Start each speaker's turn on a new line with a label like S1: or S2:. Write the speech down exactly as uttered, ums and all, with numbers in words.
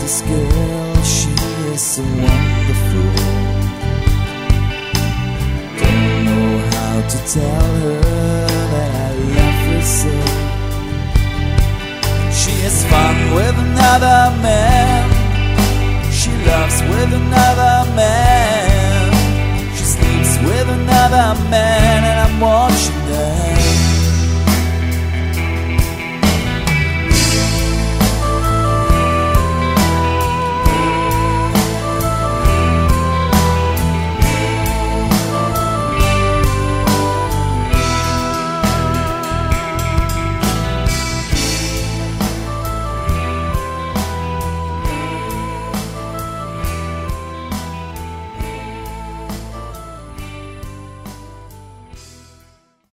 S1: this girl, she is so wonderful. Don't know how to tell her that I love her so. She has fun with another man, she loves with another man, she sleeps with another man, and I'm wondering